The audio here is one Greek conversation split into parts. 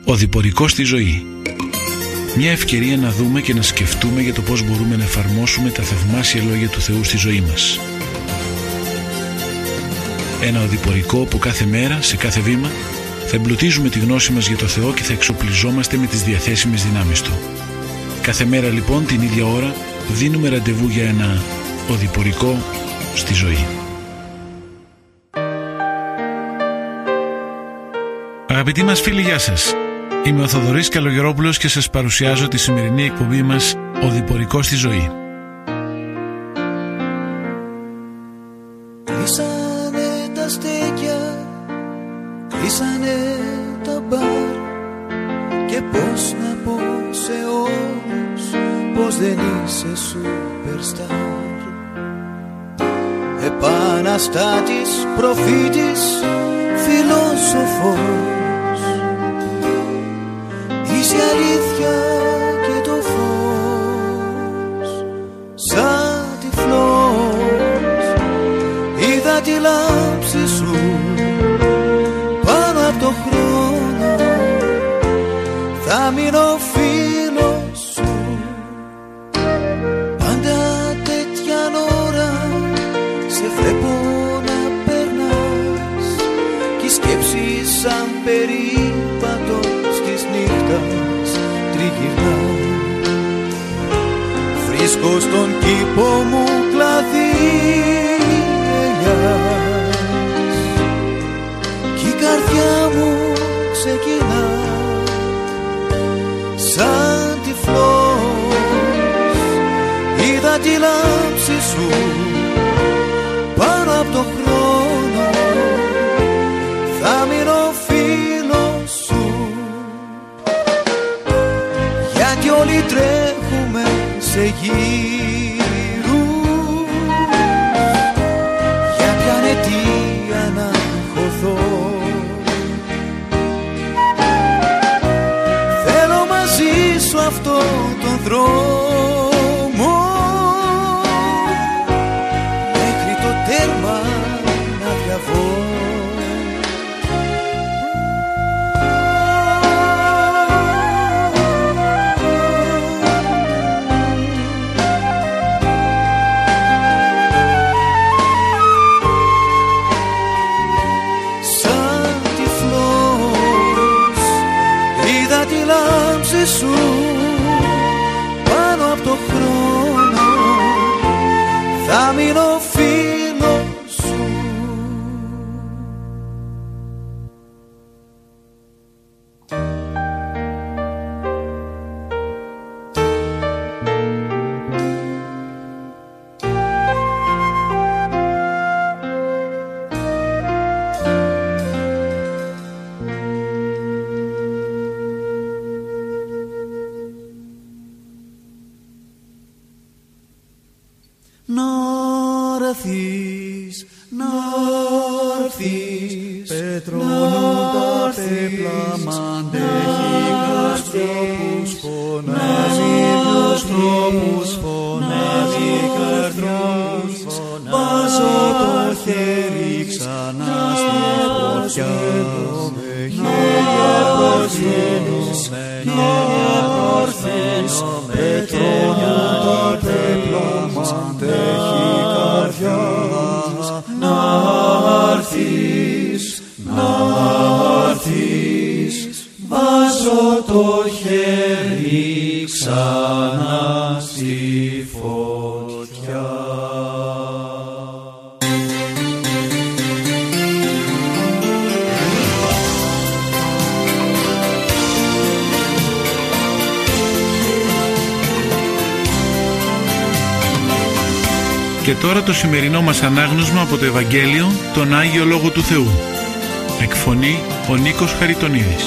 Οδηπορικό στη ζωή. Μια ευκαιρία να δούμε και να σκεφτούμε για το πώς μπορούμε να εφαρμόσουμε τα θαυμάσια λόγια του Θεού στη ζωή μας. Ένα οδηπορικό που κάθε μέρα, σε κάθε βήμα, θα εμπλουτίζουμε τη γνώση μας για το Θεό και θα εξοπλιζόμαστε με τις διαθέσιμες δυνάμεις Του. Κάθε μέρα λοιπόν την ίδια ώρα δίνουμε ραντεβού για ένα οδηπορικό στη ζωή. Αγαπητοί μας φίλοι, γεια σας. Είμαι ο Θοδωρής Καλογερόπουλος και σας παρουσιάζω τη σημερινή εκπομπή μας «Οδηπορικό στη ζωή». Κλείσανε τα στέκια, κλείσανε τα μπαρ και πώς να πω σε όλους πως δεν είσαι superstar. Επαναστάτης, προφήτης, φιλόσοφος, είσαι η αλήθεια και το φως. Σαν τυφλός είδα τη λάμψη σου πάνω από το χρόνο. Θα μείνω φίλος σου πάντα τέτοια ώρα. Σε βλέπω να περνάς κι η σκέψη σαν περίπατος της νύχτας τριγυρνά. Βρίσκω στον κήπο μου κλαδί ελιάς κι η καρδιά μου ξεκινά. Σαν τυφλός είδα τη λάμψη σου πάνω από το χρόνο. Θα μείνω φίλος σου γιατί όλοι τρέχουμε σε γύρους. Για ποια αιτία να χωθώ, θέλω μαζί σου αυτόν τον δρόμο μέχρι το τέρμα να διαβώ. Σου πάνω από το χρόνο θα μείνω φίλος σου. Και τώρα το σημερινό μας ανάγνωσμα από το Ευαγγέλιο, τον Άγιο Λόγο του Θεού. Εκφωνεί ο Νίκος Χαριτονίδης.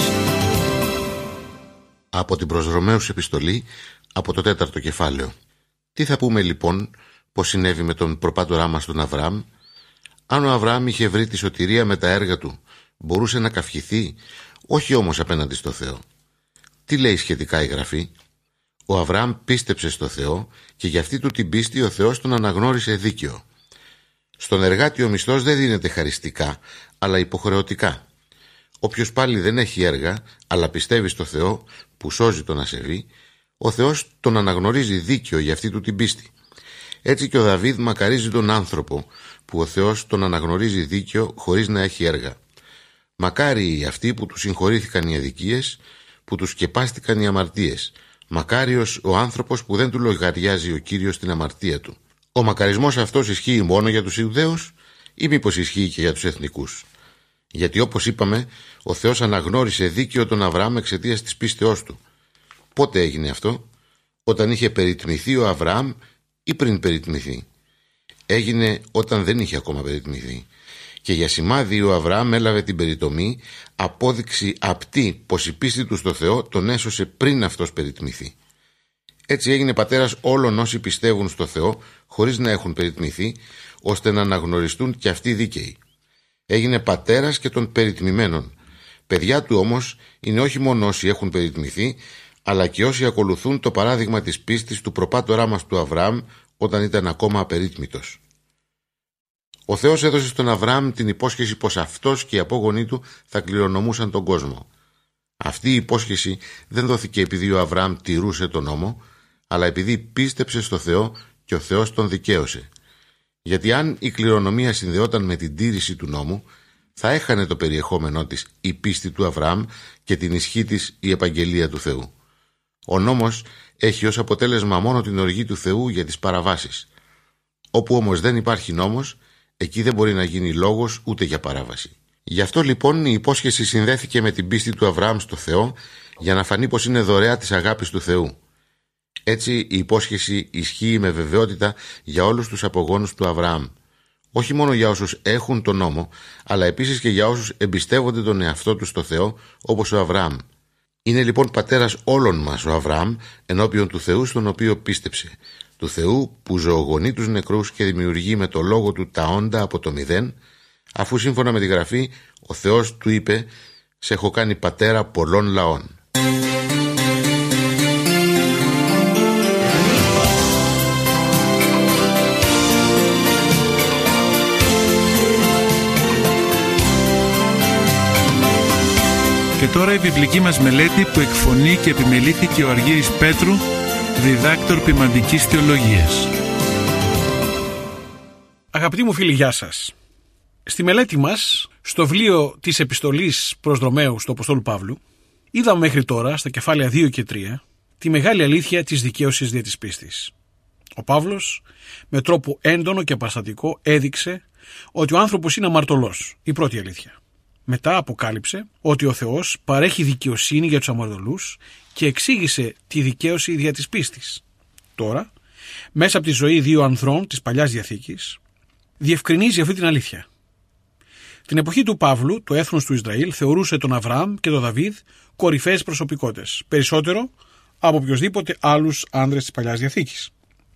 Από την προς Ρωμαίους επιστολή, από το 4ο κεφάλαιο. Τι θα πούμε λοιπόν πως συνέβη με τον προπάτορά μας τον Αβραάμ? Αν ο Αβραάμ είχε βρει τη σωτηρία με τα έργα του, μπορούσε να καυχηθεί, όχι όμως απέναντι στο Θεό. Τι λέει σχετικά η Γραφή? Ο Αβραάμ πίστεψε στο Θεό και για αυτή του την πίστη ο Θεός τον αναγνώρισε δίκαιο. Στον εργάτη ο μισθός δεν δίνεται χαριστικά, αλλά υποχρεωτικά. Όποιος πάλι δεν έχει έργα, αλλά πιστεύει στο Θεό που σώζει τον ασεβή, ο Θεός τον αναγνωρίζει δίκαιο για αυτή του την πίστη. Έτσι και ο Δαβίδ μακαρίζει τον άνθρωπο που ο Θεός τον αναγνωρίζει δίκαιο χωρίς να έχει έργα. Μακάριοι αυτοί που του συγχωρήθηκαν οι αδικίες, που του σκεπάστηκαν οι αμαρτίες. Μακάριος ο άνθρωπος που δεν του λογαριάζει ο Κύριος την αμαρτία του. Ο μακαρισμός αυτός ισχύει μόνο για τους Ιουδαίους ή μήπως ισχύει και για τους εθνικούς? Γιατί όπως είπαμε, ο Θεός αναγνώρισε δίκαιο τον Αβραάμ εξαιτίας της πίστεώς του. Πότε έγινε αυτό? Όταν είχε περιτμηθεί ο Αβραάμ ή πριν περιτμηθεί? Έγινε όταν δεν είχε ακόμα περιτμηθεί. Και για σημάδι ο Αβραάμ έλαβε την περιτομή, απόδειξη απτή πως η πίστη του στο Θεό τον έσωσε πριν αυτός περιτμηθεί. Έτσι έγινε πατέρας όλων όσοι πιστεύουν στο Θεό χωρίς να έχουν περιτμηθεί, ώστε να αναγνωριστούν και αυτοί δίκαιοι. Έγινε πατέρας και των περιτμημένων. Παιδιά του όμως είναι όχι μόνο όσοι έχουν περιτμηθεί, αλλά και όσοι ακολουθούν το παράδειγμα της πίστης του προπάτορά μας του Αβραάμ όταν ήταν ακόμα απερίτμητος. Ο Θεός έδωσε στον Αβραάμ την υπόσχεση πως αυτός και οι απόγονοί του θα κληρονομούσαν τον κόσμο. Αυτή η υπόσχεση δεν δόθηκε επειδή ο Αβραάμ τηρούσε τον νόμο, αλλά επειδή πίστεψε στο Θεό και ο Θεός τον δικαίωσε. Γιατί αν η κληρονομία συνδεόταν με την τήρηση του νόμου, θα έχανε το περιεχόμενό της η πίστη του Αβραάμ και την ισχύ της η επαγγελία του Θεού. Ο νόμος έχει ως αποτέλεσμα μόνο την οργή του Θεού για τις παραβάσεις. Όπου όμως δεν υπάρχει νόμος, εκεί δεν μπορεί να γίνει λόγος ούτε για παράβαση. Γι' αυτό λοιπόν η υπόσχεση συνδέθηκε με την πίστη του Αβραάμ στο Θεό, για να φανεί πως είναι δωρεά της αγάπης του Θεού. Έτσι η υπόσχεση ισχύει με βεβαιότητα για όλους τους απογόνους του Αβραάμ. Όχι μόνο για όσους έχουν τον νόμο, αλλά επίσης και για όσους εμπιστεύονται τον εαυτό τους στο Θεό, όπως ο Αβραάμ. Είναι λοιπόν πατέρας όλων μας ο Αβραάμ ενώπιον του Θεού στον οποίο πίστεψε. Του Θεού που ζωογονεί τους νεκρούς και δημιουργεί με το λόγο του τα όντα από το μηδέν, αφού σύμφωνα με τη Γραφή ο Θεός του είπε «Σε έχω κάνει πατέρα πολλών λαών». Και τώρα η βιβλική μας μελέτη που εκφωνεί και επιμελήθηκε ο Αργύρης Πέτρου, διδάκτορ ποιμαντικής θεολογίας. Αγαπητοί μου φίλοι, γεια σας. Στη μελέτη μας, στο βιβλίο της επιστολής προς Ρωμαίους του Αποστόλου Παύλου, είδαμε μέχρι τώρα, στα κεφάλαια 2 και 3, τη μεγάλη αλήθεια της δικαίωσης δια της πίστης. Ο Παύλος, με τρόπο έντονο και παραστατικό, έδειξε ότι ο άνθρωπος είναι αμαρτωλός, η πρώτη αλήθεια. Μετά αποκάλυψε ότι ο Θεός παρέχει δικαιοσύνη για τους αμαρτωλούς και εξήγησε τη δικαίωση δια της πίστης. Τώρα, μέσα από τη ζωή δύο ανδρών της Παλιάς Διαθήκης, διευκρινίζει αυτή την αλήθεια. Την εποχή του Παύλου, το έθνος του Ισραήλ θεωρούσε τον Αβραάμ και τον Δαβίδ κορυφαίες προσωπικότητες, περισσότερο από οποιοσδήποτε άλλους άνδρες της Παλιάς Διαθήκης.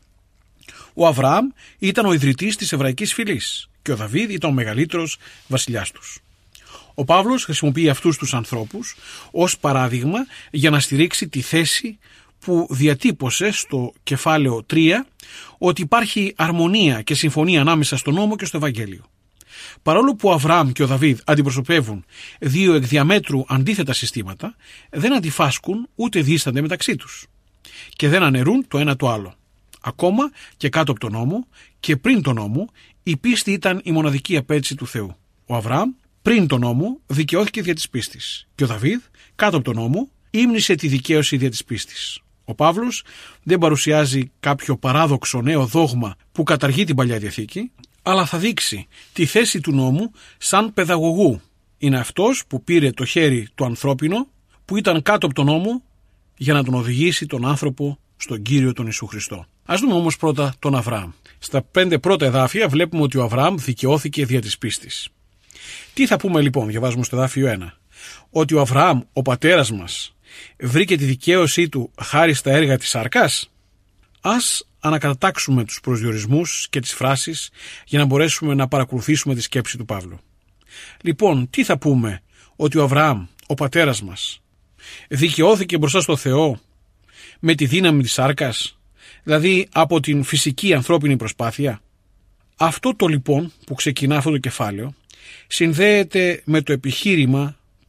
Ο Αβραάμ ήταν ο ιδρυτής της εβραϊκής φυλής και ο Δαβίδ ήταν ο μεγαλύτερος βασιλιάς τους. Ο Παύλος χρησιμοποιεί αυτούς τους ανθρώπους ως παράδειγμα για να στηρίξει τη θέση που διατύπωσε στο κεφάλαιο 3 ότι υπάρχει αρμονία και συμφωνία ανάμεσα στον νόμο και στο Ευαγγέλιο. Παρόλο που ο Αβραάμ και ο Δαβίδ αντιπροσωπεύουν δύο εκ διαμέτρου αντίθετα συστήματα, δεν αντιφάσκουν ούτε δίστανται μεταξύ τους και δεν αναιρούν το ένα το άλλο. Ακόμα και κάτω από τον νόμο και πριν τον νόμο, η πίστη ήταν η μοναδική απέτηση του Θεού. Ο Αβραάμ πριν τον νόμο δικαιώθηκε δια της πίστης και ο Δαβίδ κάτω από τον νόμο ύμνησε τη δικαίωση δια της πίστης. Ο Παύλος δεν παρουσιάζει κάποιο παράδοξο νέο δόγμα που καταργεί την Παλιά Διαθήκη, αλλά θα δείξει τη θέση του νόμου σαν παιδαγωγού. Είναι αυτός που πήρε το χέρι του ανθρώπινο που ήταν κάτω από τον νόμο για να τον οδηγήσει τον άνθρωπο στον Κύριο τον Ιησού Χριστό. Ας δούμε όμως πρώτα τον Αβραάμ. Στα 5 πρώτα εδάφια βλέπουμε ότι ο Αβραάμ δικαιώθηκε δια της πίστης. Τι θα πούμε λοιπόν, διαβάζουμε στο εδάφιο 1, ότι ο Αβραάμ, ο πατέρας μας, βρήκε τη δικαίωσή του χάρη στα έργα της σάρκας. Ας ανακατατάξουμε τους προσδιορισμούς και τις φράσεις για να μπορέσουμε να παρακολουθήσουμε τη σκέψη του Παύλου. Λοιπόν, τι θα πούμε, ότι ο Αβραάμ, ο πατέρας μας, δικαιώθηκε μπροστά στο Θεό με τη δύναμη της σάρκας, δηλαδή από την φυσική ανθρώπινη προσπάθεια? Αυτό το λοιπόν που ξεκινά αυτό το κεφάλαιο συνδέεται με το επιχείρημα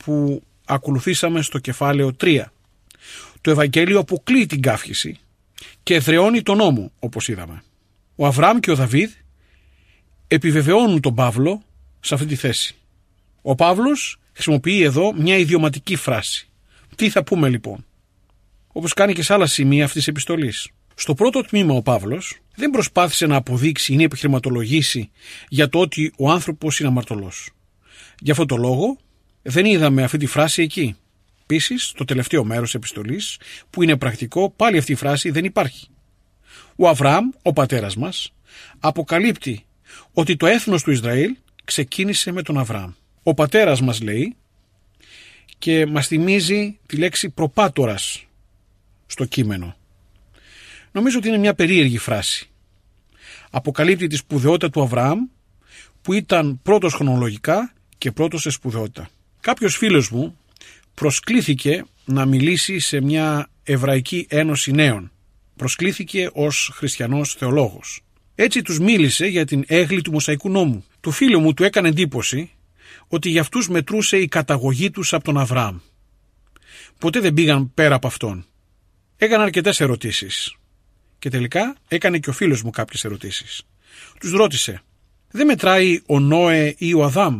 που ακολουθήσαμε στο κεφάλαιο 3. Το Ευαγγέλιο αποκλείει την καύχηση και εδραιώνει τον νόμο, όπως είδαμε. Ο Αβραάμ και ο Δαβίδ επιβεβαιώνουν τον Παύλο σε αυτή τη θέση. Ο Παύλος χρησιμοποιεί εδώ μια ιδιωματική φράση. Τι θα πούμε λοιπόν? Όπως κάνει και σε άλλα σημεία αυτής της επιστολής. Στο πρώτο τμήμα ο Παύλος δεν προσπάθησε να αποδείξει ή να επιχειρηματολογήσει για το ότι ο άνθρωπος είναι αμαρτωλός. Γι' αυτό το λόγο δεν είδαμε αυτή τη φράση εκεί. Επίσης, στο τελευταίο μέρος της επιστολής, που είναι πρακτικό, πάλι αυτή η φράση δεν υπάρχει. Ο Αβραάμ, ο πατέρας μας, αποκαλύπτει ότι το έθνος του Ισραήλ ξεκίνησε με τον Αβραάμ. Ο πατέρας μας λέει και μας θυμίζει τη λέξη προπάτορας στο κείμενο. Νομίζω ότι είναι μια περίεργη φράση. Αποκαλύπτει τη σπουδαιότητα του Αβραάμ, που ήταν πρώτος χρονολογικά και πρώτος σε σπουδαιότητα. Κάποιος φίλος μου προσκλήθηκε να μιλήσει σε μια Εβραϊκή Ένωση Νέων. Προσκλήθηκε ως χριστιανός θεολόγος. Έτσι τους μίλησε για την έγκλη του Μωσαϊκού νόμου. Το φίλο μου του έκανε εντύπωση ότι για αυτούς μετρούσε η καταγωγή τους από τον Αβραάμ. Ποτέ δεν πήγαν πέρα από αυτόν. Έκανα αρκετές ερωτήσεις. Και τελικά έκανε και ο φίλος μου κάποιες ερωτήσεις. Τους ρώτησε, δεν μετράει ο Νόε ή ο Αδάμ?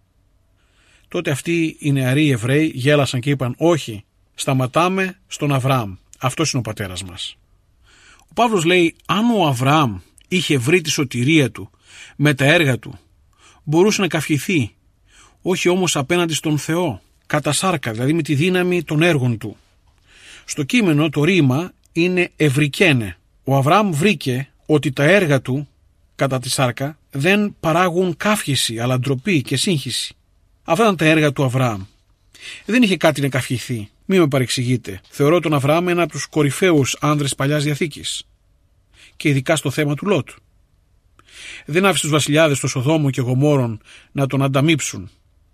Τότε αυτοί οι νεαροί Εβραίοι γέλασαν και είπαν, όχι, σταματάμε στον Αβραάμ. Αυτός είναι ο πατέρας μας. Ο Παύλος λέει, αν ο Αβραάμ είχε βρει τη σωτηρία του με τα έργα του, μπορούσε να καυχηθεί, όχι όμως απέναντι στον Θεό, κατά σάρκα, δηλαδή με τη δύναμη των έργων του. Στο κείμενο το ρήμα είναι ευρικένε. Ο Αβραάμ βρήκε ότι τα έργα του, κατά τη σάρκα, δεν παράγουν καύχηση, αλλά ντροπή και σύγχυση. Αυτά ήταν τα έργα του Αβραάμ. Δεν είχε κάτι να καυχηθεί. Μη με παρεξηγείτε. Θεωρώ τον Αβραάμ ένα από τους κορυφαίους άνδρες Παλιάς Διαθήκης. Και ειδικά στο θέμα του Λότ. Δεν άφησε τους βασιλιάδες των Σοδόμων και Γομόρων να τον ανταμείψουν.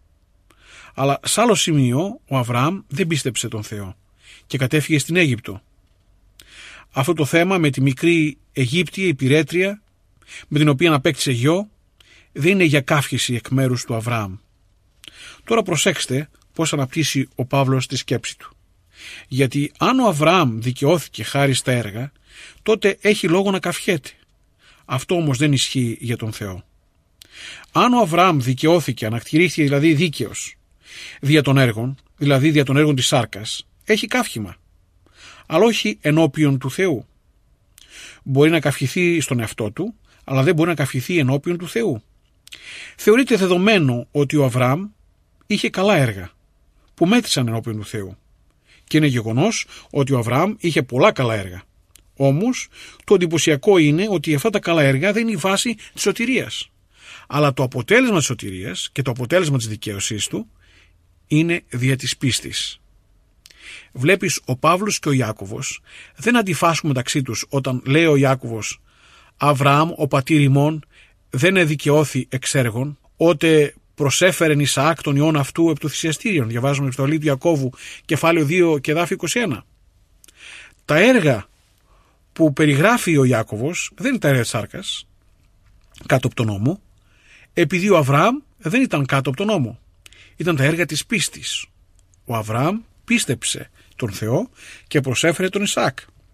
Αλλά σε άλλο σημείο ο Αβραάμ δεν πίστεψε τον Θεό και κατέφυγε στην Αίγυπτο. Αυτό το θέμα με τη μικρή Αιγύπτια υπηρέτρια με την οποία απέκτησε γιο δεν είναι για καύχηση εκ μέρους του Αβραάμ. Τώρα προσέξτε πώς αναπτύσσει ο Παύλος τη σκέψη του. Γιατί αν ο Αβραάμ δικαιώθηκε χάρη στα έργα, τότε έχει λόγο να καυχέται. Αυτό όμως δεν ισχύει για τον Θεό. Αν ο Αβραάμ δικαιώθηκε, ανακτηρήθηκε δηλαδή δίκαιος δια των έργων, δηλαδή δια των έργων της σάρκας, έχει καύχημα. Αλλά όχι ενώπιον του Θεού. Μπορεί να καυχηθεί στον εαυτό του, αλλά δεν μπορεί να καυχηθεί ενώπιον του Θεού. Θεωρείται δεδομένο ότι ο Αβραάμ είχε καλά έργα που μέτρησαν ενώπιον του Θεού. Και είναι γεγονός ότι ο Αβραάμ είχε πολλά καλά έργα. Όμως το εντυπωσιακό είναι ότι αυτά τα καλά έργα δεν είναι η βάση της σωτηρίας. Αλλά το αποτέλεσμα της σωτηρίας και το αποτέλεσμα της δικαίωσής του είναι δια της πίστης. Βλέπεις, ο Παύλος και ο Ιάκωβος δεν αντιφάσκουν μεταξύ τους όταν λέει ο Ιάκωβος «Αβραάμ ο πατήρ ημών δεν εδικαιώθη εξ έργων, ότε προσέφερεν Ισαάκ τον ιόν αυτού επ' του θυσιαστήριον». Διαβάζουμε επιστολή του Ιακώβου, κεφάλαιο 2 και εδάφιο 21. Τα έργα που περιγράφει ο Ιάκωβος δεν είναι τα έργα της σάρκας, κάτω από τον νόμο, επειδή ο Αβραάμ δεν ήταν κάτω από τον νόμο. Ήταν τα έργα της πίστης. Ο Αβραάμ πίστεψε τον Θεό και προσέφερε τον Ισαάκ.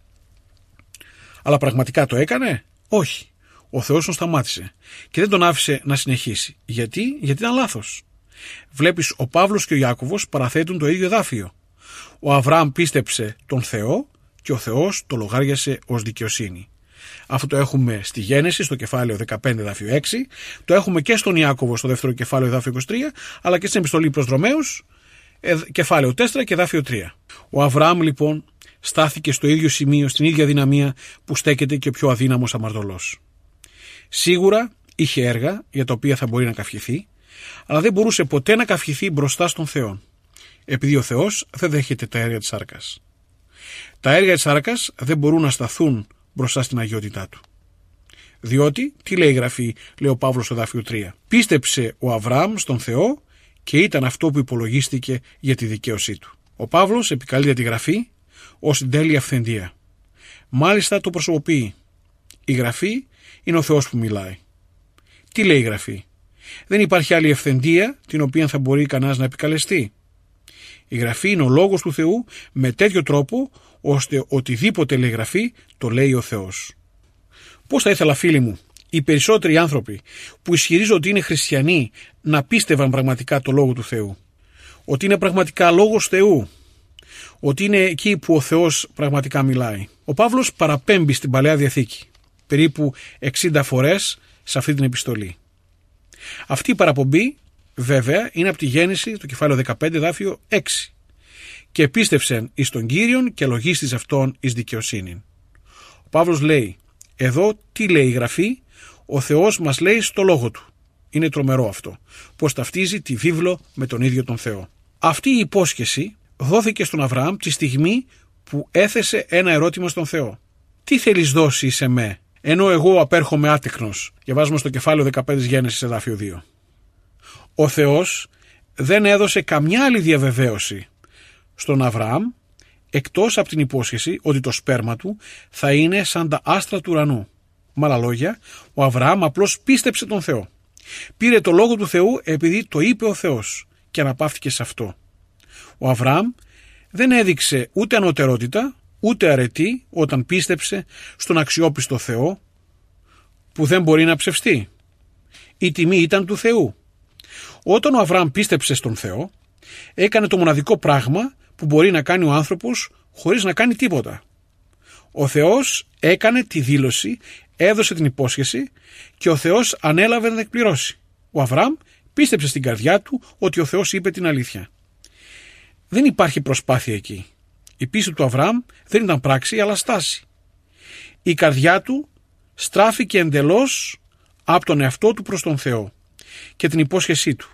Αλλά πραγματικά το έκανε? Όχι. Ο Θεός τον σταμάτησε και δεν τον άφησε να συνεχίσει. Γιατί ήταν λάθος. Βλέπεις, ο Παύλος και ο Ιάκωβος παραθέτουν το ίδιο εδάφιο. Ο Αβραάμ πίστεψε τον Θεό και ο Θεός το λογάριασε ως δικαιοσύνη. Αυτό το έχουμε στη Γένεση, στο κεφάλαιο 15, εδάφιο 6. Το έχουμε και στον Ιάκωβο, στο δεύτερο κεφάλαιο, εδάφιο 23, αλλά και στην επιστολή προς Ρωμαίους, κεφάλαιο 4 και εδάφιο 3. Ο Αβραάμ λοιπόν στάθηκε στο ίδιο σημείο, στην ίδια δυναμία που στέκεται και ο πιο αδύναμος αμαρτωλός. Σίγουρα είχε έργα για τα οποία θα μπορεί να καυχηθεί, αλλά δεν μπορούσε ποτέ να καυχηθεί μπροστά στον Θεό, επειδή ο Θεός δεν δέχεται τα έργα της σάρκας. Τα έργα της σάρκας δεν μπορούν να σταθούν μπροστά στην αγιότητά του. Διότι, τι λέει η Γραφή, λέει ο Παύλος στο εδάφιο 3. Πίστεψε ο Αβραάμ στον Θεό και ήταν αυτό που υπολογίστηκε για τη δικαίωσή του. Ο Παύλος επικαλείται τη Γραφή ως την τέλεια αυθεντία. Μάλιστα το προσωποποιεί. Η Γραφή είναι ο Θεός που μιλάει. Τι λέει η Γραφή? Δεν υπάρχει άλλη αυθεντία την οποία θα μπορεί κανένας να επικαλεστεί. Η Γραφή είναι ο λόγος του Θεού με τέτοιο τρόπο ώστε οτιδήποτε λέει η Γραφή το λέει ο Θεός. Πώς θα ήθελα, φίλοι μου, οι περισσότεροι άνθρωποι που ισχυρίζονται ότι είναι χριστιανοί να πίστευαν πραγματικά το Λόγο του Θεού, ότι είναι πραγματικά Λόγος Θεού, ότι είναι εκεί που ο Θεός πραγματικά μιλάει. Ο Παύλος παραπέμπει στην Παλαιά Διαθήκη περίπου 60 φορές σε αυτή την επιστολή. Αυτή η παραπομπή βέβαια είναι από τη Γέννηση, το κεφάλαιο 15, εδάφιο 6. Και πίστευσεν εις τον Κύριον και λογίστης αυτόν εις δικαιοσύνην. Ο Παύλος λέει, εδώ τι λέει η Γραφή, ο Θεός μας λέει στο Λόγο Του. Είναι τρομερό αυτό, πως ταυτίζει τη βίβλο με τον ίδιο τον Θεό. Αυτή η υπόσχεση δόθηκε στον Αβραάμ τη στιγμή που έθεσε ένα ερώτημα στον Θεό. Τι θέλεις δώσει σε με, ενώ εγώ απέρχομαι άτεκνος? Διαβάζουμε στο κεφάλαιο 15 Γέννησης, εδάφιο 2. Ο Θεός δεν έδωσε καμιά άλλη διαβεβαίωση στον Αβραάμ εκτός από την υπόσχεση ότι το σπέρμα του θα είναι σαν τα άστρα του ουρανού. Με άλλα λόγια, ο Αβραάμ απλώς πίστεψε τον Θεό. Πήρε το λόγο του Θεού επειδή το είπε ο Θεός και αναπαύτηκε σε αυτό. Ο Αβραάμ δεν έδειξε ούτε ανωτερότητα ούτε αρετή όταν πίστεψε στον αξιόπιστο Θεό που δεν μπορεί να ψευστεί. Η τιμή ήταν του Θεού. Όταν ο Αβραάμ πίστεψε στον Θεό, έκανε το μοναδικό πράγμα που μπορεί να κάνει ο άνθρωπος χωρίς να κάνει τίποτα. Ο Θεός έκανε τη δήλωση, έδωσε την υπόσχεση και ο Θεός ανέλαβε να την εκπληρώσει. Ο Αβραάμ πίστεψε στην καρδιά του ότι ο Θεός είπε την αλήθεια. Δεν υπάρχει προσπάθεια εκεί. Η πίστη του Αβραάμ δεν ήταν πράξη αλλά στάση. Η καρδιά του στράφηκε εντελώς από τον εαυτό του προς τον Θεό και την υπόσχεσή του.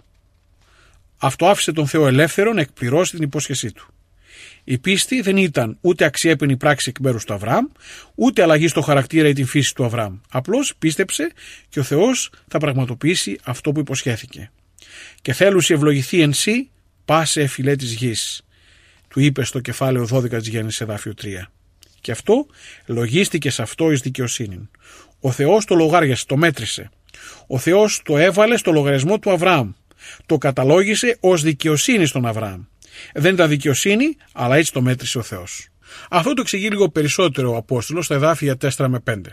Αυτό άφησε τον Θεό ελεύθερο να εκπληρώσει την υπόσχεσή του. Η πίστη δεν ήταν ούτε αξιέπαινη πράξη εκ μέρους του Αβραάμ, ούτε αλλαγή στο χαρακτήρα ή την φύση του Αβραάμ. Απλώς πίστεψε και ο Θεός θα πραγματοποιήσει αυτό που υποσχέθηκε. «Και θέλουσι ευλογηθεί εν σύ πάσε φυλέ της γης», του είπε στο κεφάλαιο 12 της Γέννησης, εδάφιο 3. Και αυτό λογίστηκε σε αυτό εις δικαιοσύνη. Ο Θεός το λογάριασε, το μέτρησε. Ο Θεός το έβαλε στο λογαριασμό του Αβραάμ. Το καταλόγισε ως δικαιοσύνη στον Αβραάμ. Δεν ήταν δικαιοσύνη, αλλά έτσι το μέτρησε ο Θεός. Αυτό το εξηγεί λίγο περισσότερο ο Απόστολος στα εδάφια 4 με 5.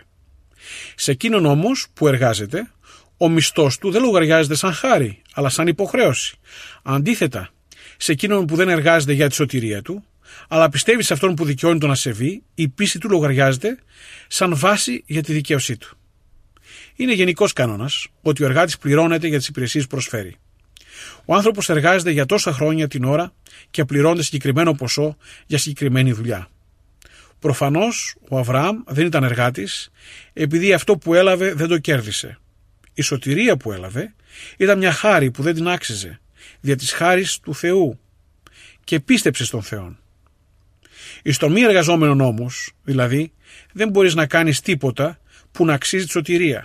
Σε εκείνον όμως που εργάζεται, ο μισθός του δεν λογαριάζεται σαν χάρη, αλλά σαν υποχρέωση. Αντίθετα, σε εκείνον που δεν εργάζεται για τη σωτηρία του, αλλά πιστεύει σε αυτόν που δικαιώνει τον ασεβή, η πίστη του λογαριάζεται σαν βάση για τη δικαίωσή του. Είναι γενικός κανόνας ότι ο εργάτης πληρώνεται για τις υπηρεσίες που προσφέρει. Ο άνθρωπος εργάζεται για τόσα χρόνια την ώρα και πληρώνεται συγκεκριμένο ποσό για συγκεκριμένη δουλειά. Προφανώς ο Αβραάμ δεν ήταν εργάτης επειδή αυτό που έλαβε δεν το κέρδισε. Η σωτηρία που έλαβε ήταν μια χάρη που δεν την άξιζε, δια της χάρης του Θεού, και πίστεψε στον Θεό. Εις τον μη εργαζόμενον όμως, δηλαδή, δεν μπορείς να κάνεις τίποτα που να αξίζει τη σωτηρία.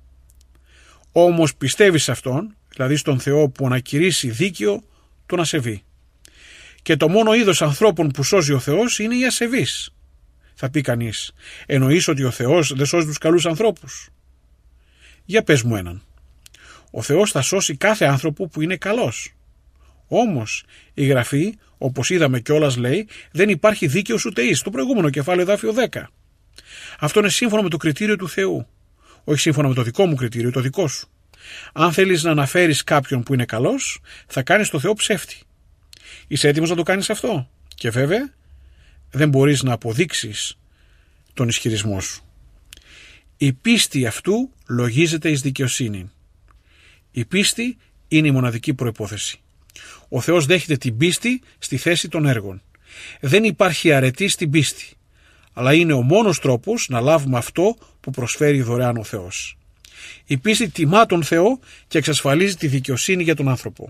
Όμως πιστεύεις σε Αυτόν, δηλαδή στον Θεό που ανακηρύσει δίκαιο τον ασεβή. Και το μόνο είδος ανθρώπων που σώζει ο Θεός είναι οι ασεβείς. Θα πει κανείς, εννοείς ότι ο Θεός δεν σώζει τους καλούς ανθρώπους? Για πες μου έναν. Ο Θεός θα σώσει κάθε άνθρωπο που είναι καλός. Όμως η Γραφή, όπως είδαμε κιόλας, λέει, δεν υπάρχει δίκαιος ούτε εις, στο προηγούμενο κεφάλαιο, εδάφιο 10. Αυτό είναι σύμφωνα με το κριτήριο του Θεού, όχι σύμφωνα με το δικό μου κριτήριο, το δικό σου. Αν θέλεις να αναφέρεις κάποιον που είναι καλός, θα κάνεις το Θεό ψεύτη. Είσαι έτοιμος να το κάνεις αυτό? Και βέβαια δεν μπορείς να αποδείξεις τον ισχυρισμό σου. Η πίστη αυτού λογίζεται εις δικαιοσύνη. Η πίστη είναι η μοναδική προϋπόθεση. Ο Θεός δέχεται την πίστη στη θέση των έργων. Δεν υπάρχει αρετή στην πίστη, αλλά είναι ο μόνος τρόπος να λάβουμε αυτό που προσφέρει δωρεάν ο Θεός. Η πίστη τιμά τον Θεό και εξασφαλίζει τη δικαιοσύνη για τον άνθρωπο.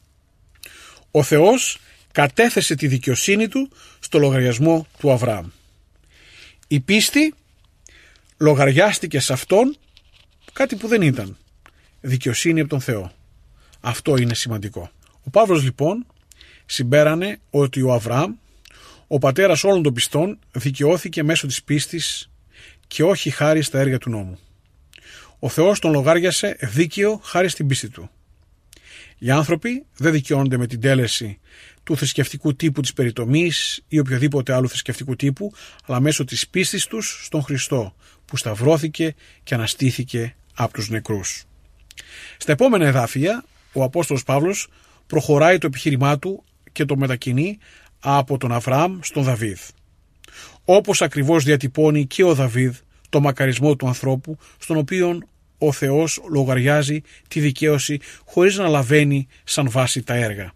Ο Θεός κατέθεσε τη δικαιοσύνη του στο λογαριασμό του Αβραάμ. Η πίστη λογαριάστηκε σε αυτόν κάτι που δεν ήταν. Δικαιοσύνη από τον Θεό. Αυτό είναι σημαντικό. Ο Παύλος λοιπόν συμπέρανε ότι ο Αβραάμ, ο πατέρας όλων των πιστών, δικαιώθηκε μέσω της πίστης και όχι χάρη στα έργα του νόμου. Ο Θεός τον λογάριασε δίκαιο χάρη στην πίστη του. Οι άνθρωποι δεν δικαιώνονται με την τέλεση του θρησκευτικού τύπου της περιτομής ή οποιοδήποτε άλλου θρησκευτικού τύπου, αλλά μέσω της πίστης τους στον Χριστό, που σταυρώθηκε και αναστήθηκε από τους νεκρούς. Στα επόμενα εδάφια, ο Απόστολος Παύλος προχωράει το επιχείρημά του και το μετακινεί από τον Αβραάμ στον Δαβίδ. Όπως ακριβώς διατυπώνει και ο Δαβίδ το μακαρισμό του ανθρώπου, στον οποίο ο Θεός λογαριάζει τη δικαίωση χωρίς να λαβαίνει σαν βάση τα έργα.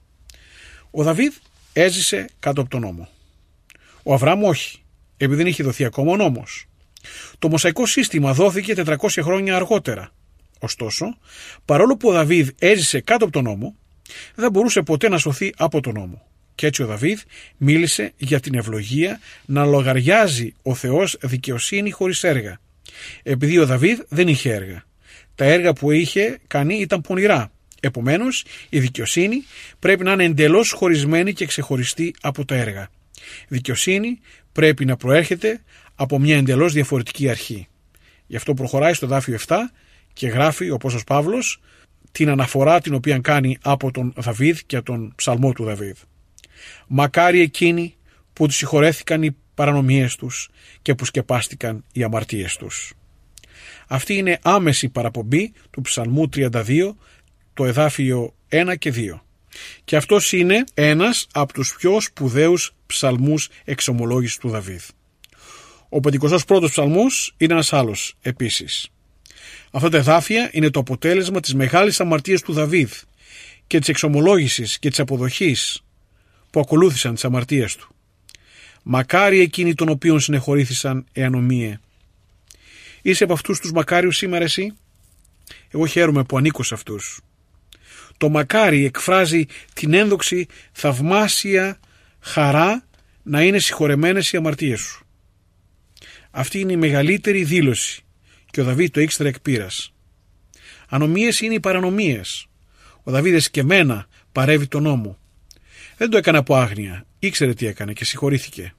Ο Δαβίδ έζησε κάτω από τον νόμο. Ο Αβραάμ όχι, επειδή δεν είχε δοθεί ακόμα ο νόμος. Το μοσαϊκό σύστημα δόθηκε 400 χρόνια αργότερα. Ωστόσο, παρόλο που ο Δαβίδ έζησε κάτω από τον νόμο, δεν μπορούσε ποτέ να σωθεί από τον νόμο. Και έτσι ο Δαβίδ μίλησε για την ευλογία να λογαριάζει ο Θεός δικαιοσύνη χωρίς έργα. Επειδή ο Δαβίδ δεν είχε έργα. Τα έργα που είχε κάνει ήταν πονηρά. Επομένως, η δικαιοσύνη πρέπει να είναι εντελώς χωρισμένη και ξεχωριστή από τα έργα. Η δικαιοσύνη πρέπει να προέρχεται από μια εντελώς διαφορετική αρχή. Γι' αυτό προχωράει στο δάφιο 7 και γράφει ο Απόστολος Παύλος την αναφορά την οποία κάνει από τον Δαβίδ και τον ψαλμό του Δαβίδ. Μακάρι εκείνοι που τους συγχωρέθηκαν οι παρανομίες τους και που σκεπάστηκαν οι αμαρτίες τους. Αυτή είναι άμεση παραπομπή του ψαλμού 32, το εδάφιο 1 και 2. Και αυτός είναι ένας από τους πιο σπουδαίους ψαλμούς εξομολόγησης του Δαβίδ. Ο 51ος ψαλμός είναι ένας άλλος επίσης. Αυτά τα εδάφια είναι το αποτέλεσμα της μεγάλης αμαρτίας του Δαβίδ και της εξομολόγησης και της αποδοχής που ακολούθησαν τις αμαρτίες του. Μακάρι εκείνοι των οποίων συνεχωρήθησαν εανομίε. Είσαι από αυτούς τους μακάριους σήμερα εσύ? Εγώ χαίρομαι που ανήκω σε αυτούς. Το μακάρι εκφράζει την ένδοξη θαυμάσια χαρά να είναι συγχωρεμένες οι αμαρτίες σου. Αυτή είναι η μεγαλύτερη δήλωση και ο Δαβίδ το ήξερε εκ πείρας. Ανομίες είναι οι παρανομίες. Ο Δαβίδ εσκεμμένα παρέβη τον νόμο. Δεν το έκανε από άγνοια, ήξερε τι έκανε και συγχωρήθηκε.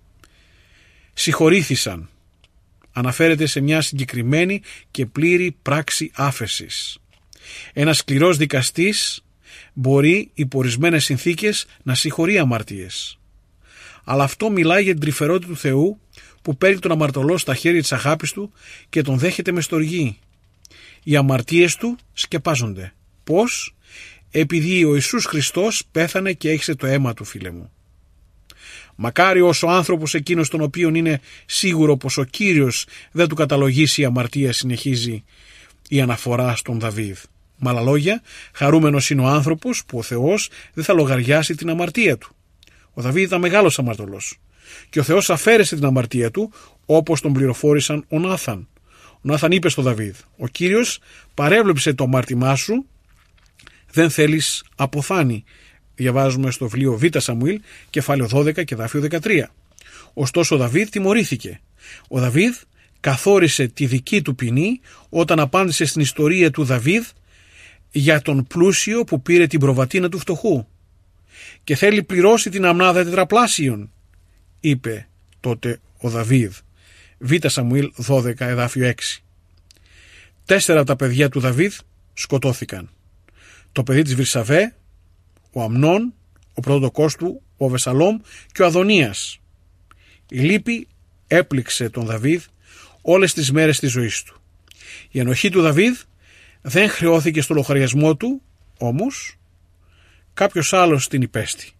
Συγχωρήθησαν. Αναφέρεται σε μια συγκεκριμένη και πλήρη πράξη άφεσης. Ένας σκληρός δικαστής μπορεί υπό ορισμένες συνθήκες να συγχωρεί αμαρτίες. Αλλά αυτό μιλάει για την τρυφερότητα του Θεού που παίρνει τον αμαρτωλό στα χέρια της αγάπης του και τον δέχεται με στοργή. Οι αμαρτίες του σκεπάζονται. Πώς? Επειδή ο Ιησούς Χριστός πέθανε και έχισε το αίμα του, φίλε μου. Μακάριος ο άνθρωπος εκείνος τον οποίον είναι σίγουρο πως ο Κύριος δεν του καταλογίσει η αμαρτία, συνεχίζει η αναφορά στον Δαβίδ. Με άλλα λόγια, χαρούμενος είναι ο άνθρωπος που ο Θεός δεν θα λογαριάσει την αμαρτία του. Ο Δαβίδ ήταν μεγάλος αμαρτωλός και ο Θεός αφαίρεσε την αμαρτία του, όπως τον πληροφόρησαν ο Νάθαν. Ο Νάθαν είπε στον Δαβίδ: ο Κύριος παρέβλεψε το αμάρτημά σου, δεν θέλεις αποθάνει. Διαβάζουμε στο βιβλίο Β Σαμουήλ, κεφάλαιο 12 και δάφιο 13. Ωστόσο ο Δαβίδ τιμωρήθηκε. Ο Δαβίδ καθόρισε τη δική του ποινή όταν απάντησε στην ιστορία του Δαβίδ για τον πλούσιο που πήρε την προβατίνα του φτωχού και θέλει πληρώσει την αμνάδα τετραπλάσιον, είπε τότε ο Δαβίδ. Β Σαμουήλ 12 εδάφιο 6. 4 από τα παιδιά του Δαβίδ σκοτώθηκαν. Το παιδί της Βυρσαβέ, ο Αμνών, ο πρωτοτοκός του, ο Βεσσαλόμ και ο Αδωνίας. Η λύπη έπληξε τον Δαβίδ όλες τις μέρες της ζωής του. Η ενοχή του Δαβίδ δεν χρεώθηκε στο λογαριασμό του, όμως κάποιος άλλος την υπέστη.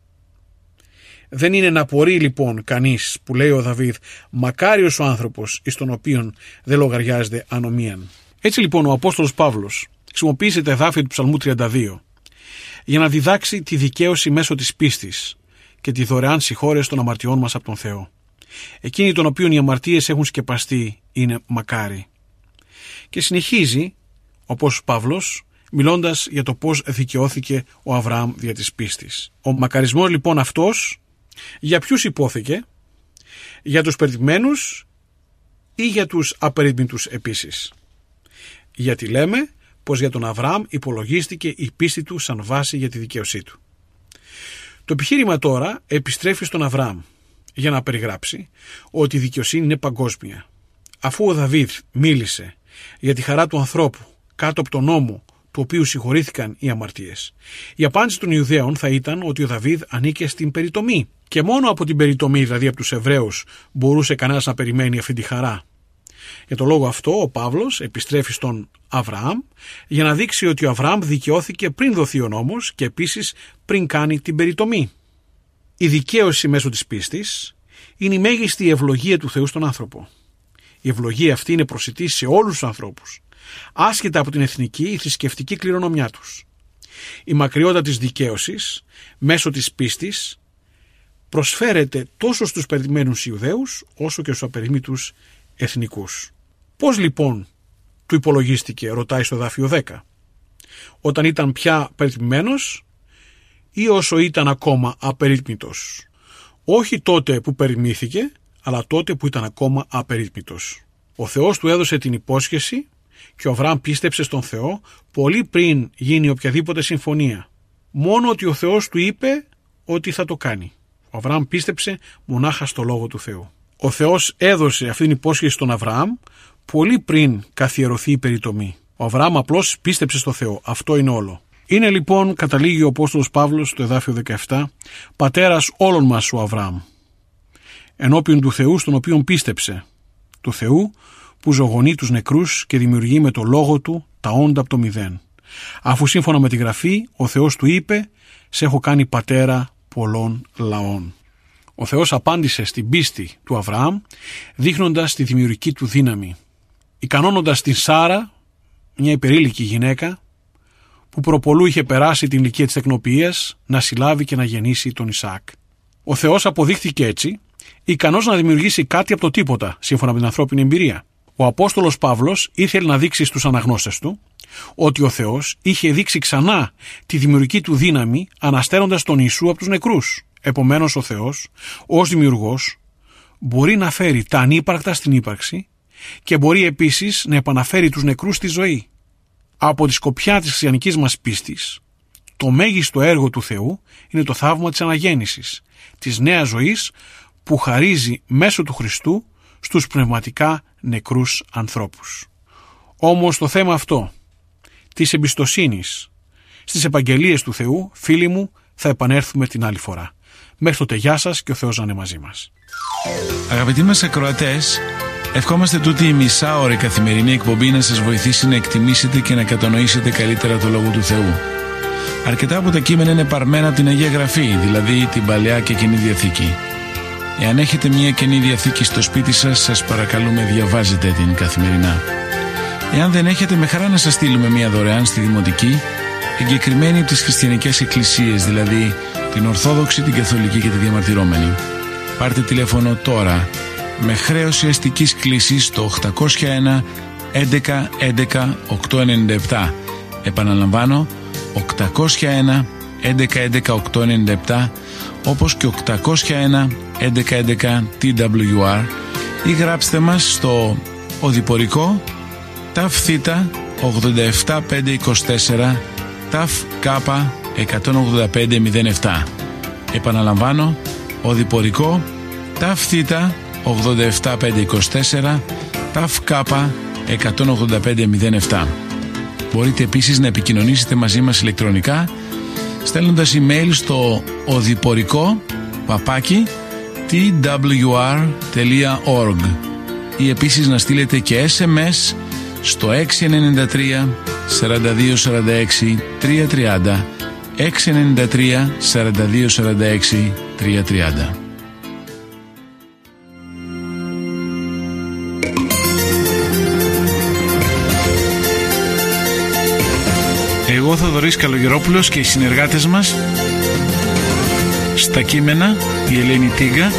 Δεν είναι να απορεί λοιπόν κανείς που λέει ο Δαβίδ «μακάριος ο άνθρωπος εις τον οποίον δεν λογαριάζεται ανομίαν». Έτσι λοιπόν ο Απόστολος Παύλος χρησιμοποίησε τα εδάφια του Ψαλμού 32 για να διδάξει τη δικαίωση μέσω της πίστης και τη δωρεάν συγχώρεση των αμαρτιών μας από τον Θεό. Εκείνοι των οποίων οι αμαρτίες έχουν σκεπαστεί είναι μακάρι. Και συνεχίζει ο Απόστολος Παύλος μιλώντας για το πώς δικαιώθηκε ο Αβραάμ δια της πίστης. Ο μακαρισμός λοιπόν αυτός για ποιους υπόθηκε? Για τους περιττημένους ή για τους απεριττμητούς επίσης? Γιατί λέμε πως για τον Αβραάμ υπολογίστηκε η πίστη του σαν βάση για τη δικαίωσή του. Το επιχείρημα τώρα επιστρέφει στον Αβραάμ για να περιγράψει ότι η δικαιοσύνη είναι παγκόσμια. Αφού ο Δαβίδ μίλησε για τη χαρά του ανθρώπου κάτω από τον νόμο του οποίου συγχωρήθηκαν οι αμαρτίες. Η απάντηση των Ιουδαίων θα ήταν ότι ο Δαβίδ ανήκε στην περιτομή και μόνο από την περιτομή, δηλαδή από τους Εβραίους, μπορούσε κανένας να περιμένει αυτή τη χαρά. Για τον λόγο αυτό ο Παύλος επιστρέφει στον Αβραάμ για να δείξει ότι ο Αβραάμ δικαιώθηκε πριν δοθεί ο νόμος και επίσης πριν κάνει την περιτομή. Η δικαίωση μέσω της πίστης είναι η μέγιστη ευλογία του Θεού στον άνθρωπο. Η ευλογία αυτή είναι προσιτή σε όλους τους ανθρώπους, άσχετα από την εθνική ή θρησκευτική κληρονομιά τους. Η μακριότητα της δικαίωσης μέσω της πίστης προσφέρεται τόσο στους περιτυμένους Ιουδαίους όσο και στους απεριμήτους εθνικούς. Πώς λοιπόν του υπολογίστηκε, ρωτάει στο εδάφιο 10, όταν ήταν πια περιτυμένος ή όσο ήταν ακόμα απερίτμητος? Όχι τότε που περιμήθηκε, αλλά τότε που ήταν ακόμα απερίτμητος. Ο Θεός του έδωσε την υπόσχεση και ο Αβραάμ πίστεψε στον Θεό πολύ πριν γίνει οποιαδήποτε συμφωνία. Μόνο ότι ο Θεός του είπε ότι θα το κάνει. Ο Αβραάμ πίστεψε μονάχα στο λόγο του Θεού. Ο Θεός έδωσε αυτήν την υπόσχεση στον Αβραάμ πολύ πριν καθιερωθεί η περιτομή. Ο Αβραάμ απλώς πίστεψε στο Θεό. Αυτό είναι όλο. Είναι λοιπόν, καταλήγει ο Απόστολος Παύλος στο εδάφιο 17, πατέρας όλων μας ο Αβραάμ, ενώπιον του Θεού στον οποίον πίστεψε, του Θεού που ζωγονεί τους νεκρούς και δημιουργεί με το λόγο του τα όντα από το μηδέν. Αφού σύμφωνα με τη Γραφή ο Θεός του είπε «Σε έχω κάνει πατέρα πολλών λαών». Ο Θεός απάντησε στην πίστη του Αβραάμ δείχνοντας τη δημιουργική του δύναμη, ικανώνοντας την Σάρα, μια υπερήλικη γυναίκα που προπολού είχε περάσει την ηλικία της τεκνοποιίας, να συλλάβει και να γεννήσει τον Ισαάκ. Ο Θεός αποδείχθηκε έτσι ικανός να δημιουργήσει κάτι από το τίποτα, σύμφωνα με την ανθρώπινη εμπειρία. Ο Απόστολος Παύλος ήθελε να δείξει στους αναγνώστες του ότι ο Θεός είχε δείξει ξανά τη δημιουργική του δύναμη αναστέροντας τον Ιησού από τους νεκρούς. Επομένως ο Θεός, ως δημιουργός, μπορεί να φέρει τα ανύπαρκτα στην ύπαρξη και μπορεί επίσης να επαναφέρει τους νεκρούς στη ζωή. Από τη σκοπιά της χριστιανικής μας πίστης, το μέγιστο έργο του Θεού είναι το θαύμα της αναγέννησης, της νέας ζωής που χαρίζει μέσω του Χριστού στους πνευματικά νεκρούς ανθρώπους. Όμως το θέμα αυτό της εμπιστοσύνης στις επαγγελίες του Θεού, φίλοι μου, θα επανέλθουμε την άλλη φορά. Μέχρι τότε γεια σας και ο Θεός να είναι μαζί μας. Αγαπητοί μας ακροατές, ευχόμαστε τούτη η μισάωρη καθημερινή εκπομπή να σας βοηθήσει να εκτιμήσετε και να κατανοήσετε καλύτερα το Λόγο του Θεού. Αρκετά από τα κείμενα είναι παρμένα από την Αγία Γραφή, δηλαδή την Παλαιά και Καινή Διαθήκη. Εάν έχετε μια Καινή Διαθήκη στο σπίτι σας, σας παρακαλούμε διαβάζετε την καθημερινά. Εάν δεν έχετε, με χαρά να σας στείλουμε μια δωρεάν στη Δημοτική, εγκεκριμένη από τις χριστιανικές εκκλησίες, δηλαδή την Ορθόδοξη, την Καθολική και τη Διαμαρτυρόμενη. Πάρτε τηλέφωνο τώρα με χρέωση αστικής κλήσης στο 801 11 11 897. Επαναλαμβάνω, 801 11 11 897, όπως και 801 11 11 TWR, ή γράψτε μας στο οδηπορικό ΤΑΦ Θ 87524 ΤΑΦ Κ 18507. Επαναλαμβάνω, οδηπορικό ΤΑΦ Θ 87524 ΤΑΦ Κ 18507. Μπορείτε επίσης να επικοινωνήσετε μαζί μας ηλεκτρονικά στέλνοντας email στο οδηπορικό@twr.org ή επίσης να στείλετε και SMS στο 693 42 46 330, 693 42 46 330. Εγώ Θοδωρής Καλογερόπουλος και οι συνεργάτες μας στα κείμενα η Ελένη Τίγκα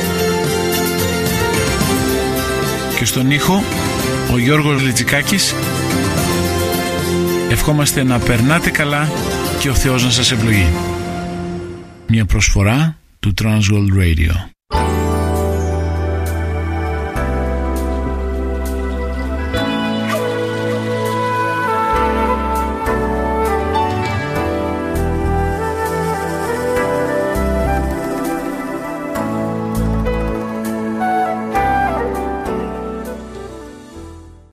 και στον ήχο ο Γιώργος Λιτζικάκης. Ευχόμαστε να περνάτε καλά και ο Θεός να σας ευλογεί. Μια προσφορά του Transworld Radio.